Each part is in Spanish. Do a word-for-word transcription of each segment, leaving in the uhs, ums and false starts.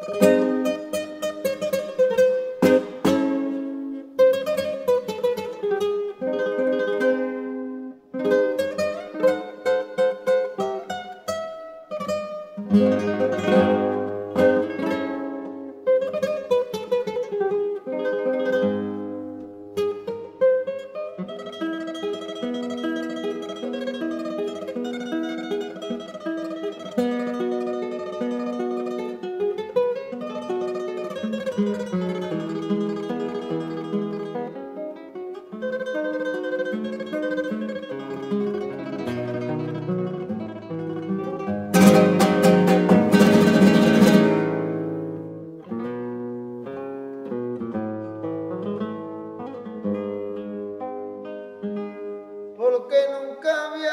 Porque nunca había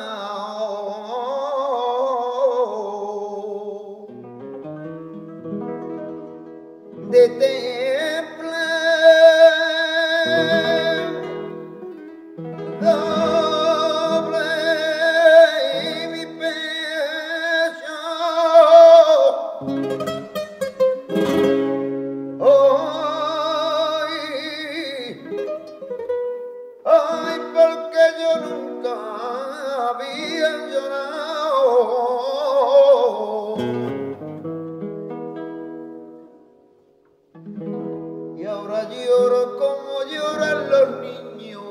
llorado de temple doble y mi pecho hoy, ay, porque yo nunca había llorado y ahora lloro como lloran los niños,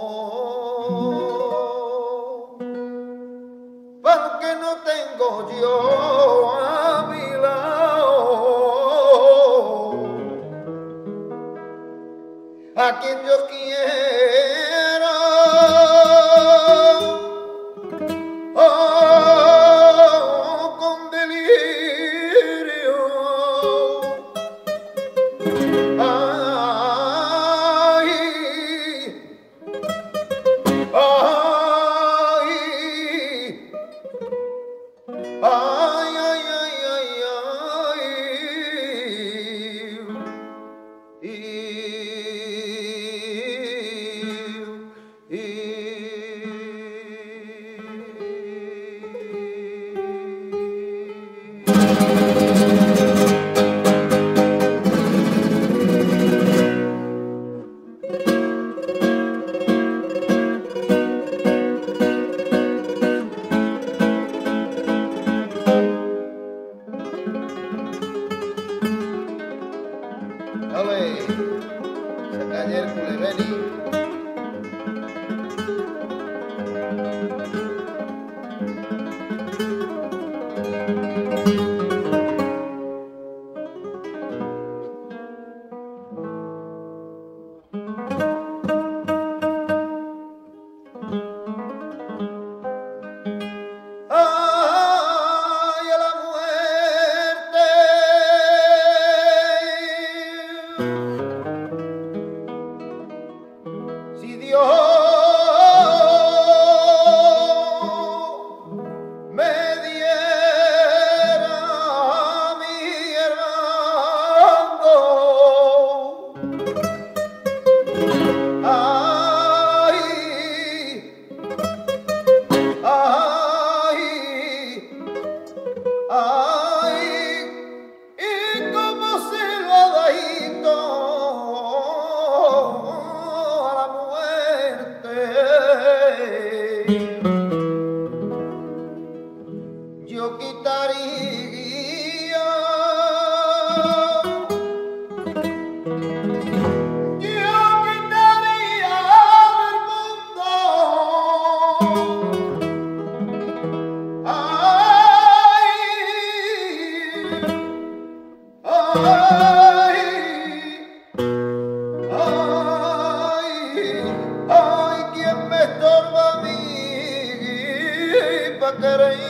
porque no tengo yo a mi lado a quien yo quiero, oh, con delirio, ay, ay, ay, ay, ay, ay, ay, y Ole, saca ayer culebeni. Ay, a la muerte, si Dios me diera a mi hermano, ay, ay, ay, y como silbadito a la muerte, yo quitaría, yo quitaría del mundo, ay, ay, ay, ay, ¿quién me estorba a mí pa' querer?